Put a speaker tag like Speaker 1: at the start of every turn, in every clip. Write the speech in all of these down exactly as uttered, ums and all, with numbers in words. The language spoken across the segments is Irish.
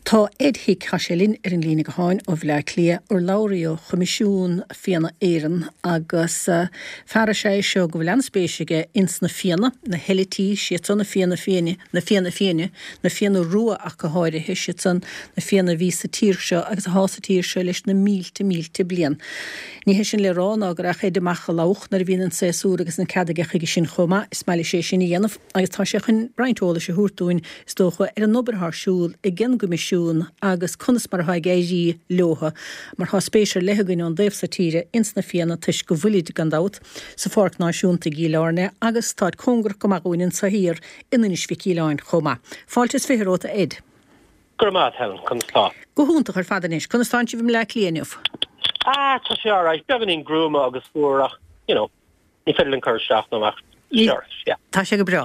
Speaker 1: Tá Edhí Caisélín ar an lína go háin ó bhile clia ar láirío choimisiún fianna éireann agus fear sé seo go bhfuil anspéisige ins na fianna na helití sian na fianna fiine na fianna fiine na fianna rua ach go háirithe sian na fianna ví sa tír seo agus a hása tír seo leis na mílte mílte blian. Ní hé sin le rán agur a chéad amach lauch nar bhíon an séú agus na cadagaige sin chuma is meile sé sin dhéanamh agus tá sé chun breintóla se húrtúin is dócha ar an nobarthsúil i gin gomisisiún agus chunas mar ha géí leotha mar há spéisiir lethegann an déobh sa tíre ins na fianna tuis go bhfuilid gandát sa fág náisiúnta gíláne agus táid congur go magúinn sa hir inis fi cíláin chuma. Fáiltas firóta Ed.
Speaker 2: Gurmad Helen, constá.
Speaker 1: Go húnta chu fadanis, constantí bhím le líanamh.
Speaker 2: Ah, tá sé áráid, began in grúma agus fuach, you know, ní fedlinn chuirteach nóach. Sure, yeah.
Speaker 1: Tá sé go bra.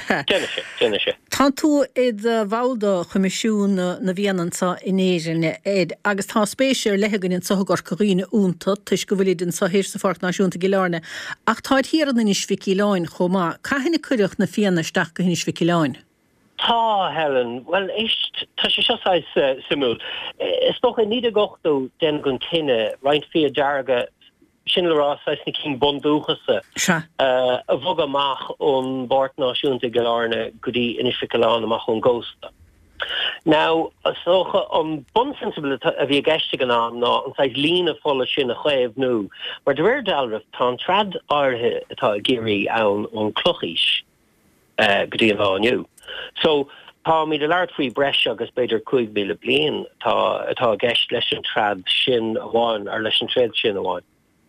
Speaker 1: Tá tú iad bhálda choimisiún na bhíanansa in éireann Ed agus tá spéisiir lethegann sa gur choíine únta tuis go bhfuil sa hir sa fág náisiúnta giláne ach táid hiaran in is ficiáin chomá caihinna cuireach na fianaisteach go hinis ficiáin.
Speaker 2: Tá Helen, well ist tá sé seáis simú. Is doch a níad gochtú den gon cinenne reint fi dearga sin le rá na cin bondúchasa a bhog amach ón bart náisiúnta giláne go dtí inisificáin amach ón gósta. Now, socha an bonsensibility a bhí geiste gan an ná an sais lína fola sin a chuéibh nó, mar de réir dalrah tá trad áirithe atá géirí ann ón clochis go dtí an bháinniu. So, tá mí de leart faoi breise agus beidir chuig míle blian tá atá geist leis an trad sin amháin ar leis an tréad sin amháin.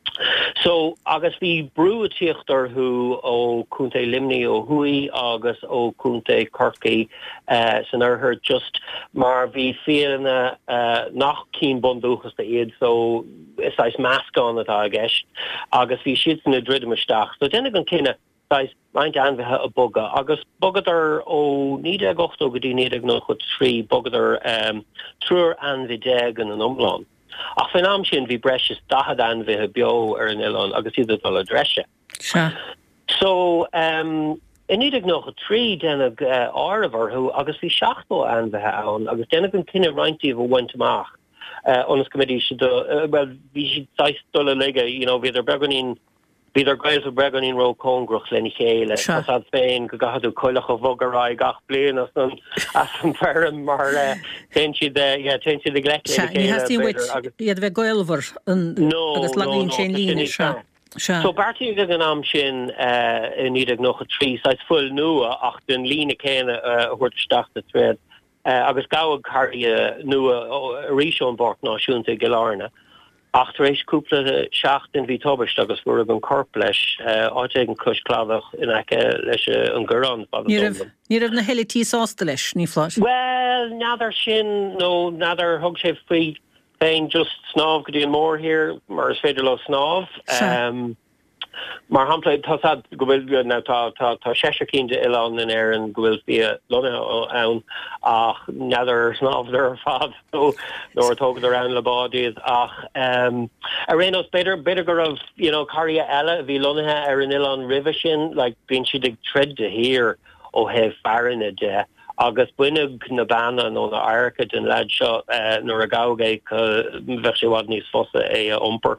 Speaker 2: So, agus bhí brúatíochttar hu ó cúnta limní ó hui agus ó cúnta corcaí uh, san arthir just mar bhí fianna uh, nach cín bondúchas de iad, so is áis meascán atá a gceist, agus bhí siad na dridimisteach. So, déna gan cinenne áis maint anmhethe a boga, agus bogadar ó níide gochtó go dtí níide nó chud trí bogadar um, trúr anmhidéag an an omláin. Ach fan am sin bhí breis dahad anmhethe bio ar an Ilan agus iad dul a dreise.
Speaker 1: Sure.
Speaker 2: So, um, in níidir noch a trí denna uh, áramhar who agus bhí seachtó anmhethe ann, agus denna an cinenne reintíh bhaint amach uh, onas committee si do, uh, well, bhí si sais dul a liga, you know, bhí ar beganín bhí ar gail breganín ro cóngrach lení chéile, as ad féin go gathadú coilech a bhogará gach blian as an as an ferm mar ten siad yeah, ten siad a glec lení chéile.
Speaker 1: Ní hasí wit, iad bheith gailvar agus lagín sin lína se.
Speaker 2: So bartí go an am sin in níidir noch a trí, sais full nua ach den lína céine a thuirteach a tréad. Agus gabhadh cairthe nua a ríisiún bort náisiúnta giláne. Ach éis cúpla seachtain bhí tobaist agus bhfuair an corp leis áite an cos cladach in aice leis an gurán.
Speaker 1: Ní raibh na helití sásta leis ní flás?
Speaker 2: Well, nádar sin nó nádar thug sé faoi féin just snáb go dtí an mór hir mar is féidir le snáb. Um, mar hampla tá go bhfuil ná tá tá tá séise cínte Ilan in air an go bhfuil bia lona ann ach neidir snábhar ar fad nó nóir tógad around le bádaíad ach um, a rénos beidir beidir go raibh you know caria eile bhí lonathe ar an Ilan river sin like bíonn siad ag tread de hir ó heh fearanna de agus buineag na banna nó na aircha den leid seo uh, nó a gabhgé go bheith sé bhd níos fosa é a iompar.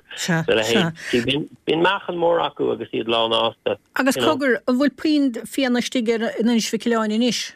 Speaker 2: Bhín meachan mór acu agus iad lán ásta.
Speaker 1: Agus cogur a bhfuil puin fianaisteigh in inis ficiáin inis?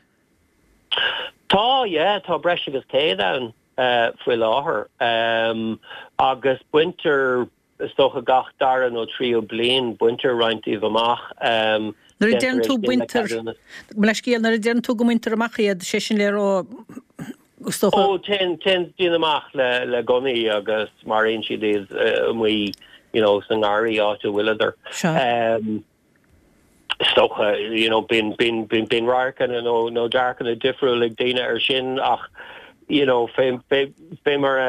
Speaker 2: Tá, yeah, tá breis agus céad ann uh, foiil láthair. Um, agus buinter stocha gach daran ó trío blian buinter rointíh amach. Um,
Speaker 1: Nar a dean tú buinter, leis céal nar a dean tú go muinter amach iad sé sin le rá stocha?
Speaker 2: Ó, ten, ten dín amach le, le gonaí agus mar aon siad is uh, mui, you know, san áirí áte bhuileidir. Um, stocha, you know, bin, bin, bin, bin rarcan a no, no darcan a difriúil ag daine ar sin ach you know, fé mar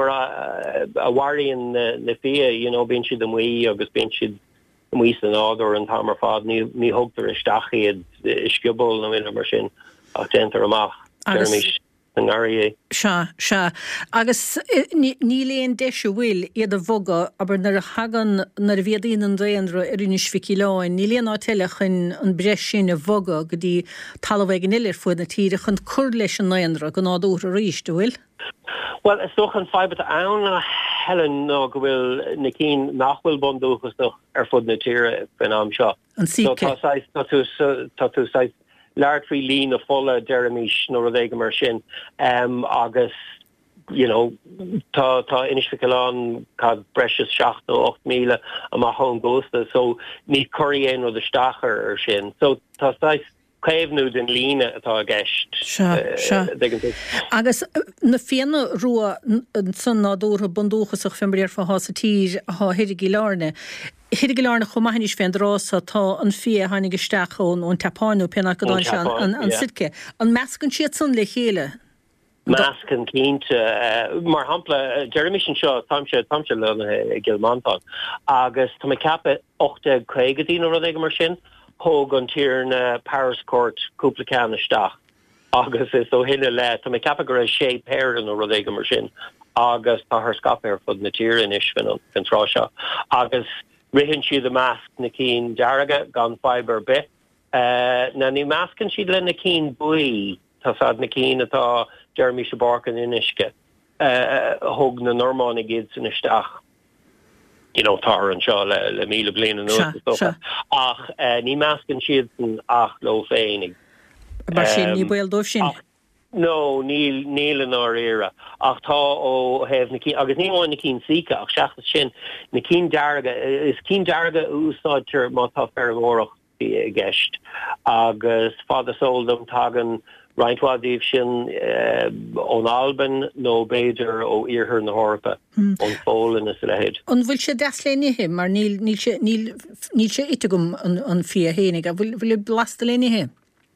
Speaker 2: a waríon na fia, you know, bíonn siad an mhuí agus bíonn siad an mhuí san áidir an tamar fad ní hugtar isteach iad isciúbal na bhfuil mar sin ach déantar amach. an airé.
Speaker 1: Se se agus níléon deise bhfuil iad a bhoga aber nar a hagan nar bhéadaíon an réanra ar inis ficiáin, níléon áteile chun an breis sin a bhoga go dtí talmhaid an ilir fuid na tíre chun cur leis an réanra go náúr a ríiste bhfuil?
Speaker 2: Well, is toch an fiber an helen no go bhfuil na cín nachhfuil bondúchas ar fud na tíre ben am seo.
Speaker 1: An síce.
Speaker 2: Tá tú leart frí lín a fola Jeremy nó a bhéige mar sin um, agus you know tá tá inisfián cad breis seach ó ocht míle a má hon gosta so ní choíon ó de stachar ar sin so tá céimhnú den líne atá a gceist.
Speaker 1: Agus na féanna rua san nádúra bondúchasach fimbriar fa hása tír a hirigi lárne. Hirigi lárne chomahanis féin rása tá an fé hanig isteachón ón tapáinú pena godáin se an sitce. An meascan siad san le chéile.
Speaker 2: Meascan cínte mar hampla Jeremy sin seo tamse tamse le Gilmanton agus tá cappe ochta chuigadín ó rud mar sin. Hóg an tíirn Paris Court cúplaán isteach agus is ó hinine le tá mé cappa gur sé péan ó rud éige mar sin agus tá th scapéir fud na tírin isfin an trá seo agus rihann siad a measc na cín dearaga gan fiber bit uh, na ní meascan siad le na cín buí tá fad na cín atá Jeremy Shabarkan in isce uh, hóg na normánig iad san isteach. You know, tar an seo le, le míle blian an
Speaker 1: sure.
Speaker 2: Ach uh, ní meascan siad an ach lo féinnig.
Speaker 1: Mar sin ní bhfuil dóibh sin?
Speaker 2: No, níl níl an áréire. Ach tá ó heh na cín, agus níháin na cín síca, ach seachas sin, na cín dearga, is cín dearga úsáidtear má tá fear ghórach i gceist. Agus fada sóldam tagan Reinintádíh sin ón Alban nó béidir ó iarthar na hórpa ón fólan is lehéid.
Speaker 1: An bhfuil sé deaslénithe mar níl sé itagum an fia hénig a bhfuil blasta lénithe?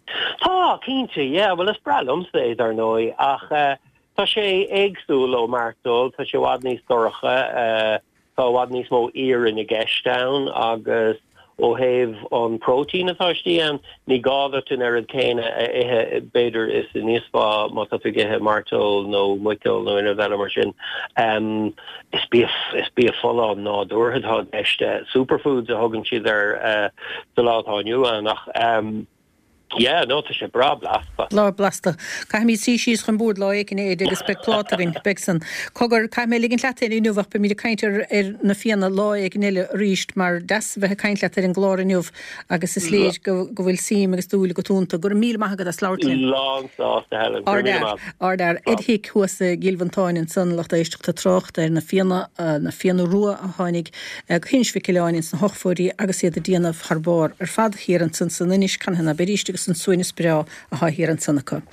Speaker 2: Tá cínte, yeah, well is bralum sé ar nói ach tá sé éagsúil ó martdul, tá sé bhhad níos doracha, tá bhhad níos mó iar in i gceistán agus ó heh an protein atátí an ní gádatin ar an céine ihe beidir is in níosfá má tá githe martol nó muil nó ina bheile mar sin. Um, is bí is bí a fola ná dúrtha eiste superfoods a thugann siad ar uh, do látániu nach um, yeah, no, tá sé bra blasta.
Speaker 1: Lá blasta. Caim mí sí síos chun búd lá écin éidir agus spec plátarin begsan. Cogur caim mé ligin letain inúhach be míidir caiintear ar na fianna lá écin eile ríist mar des bheith caiint letar an glár inúh agus is léir go bhfuil sim agus dúla go túnta gur mí maithagad a sláirtlin.
Speaker 2: Long sásta Helen.
Speaker 1: Ardar idhic huasa Gilvantáin in san lachta éisteachta trocht ar na fianna na fianna rua a tháinig hinsfiicileáin san hochfóí agus iad a díanamh tharbár ar fad hir an san san inis can hena beríiste san suine sprá a há hir an sannacha.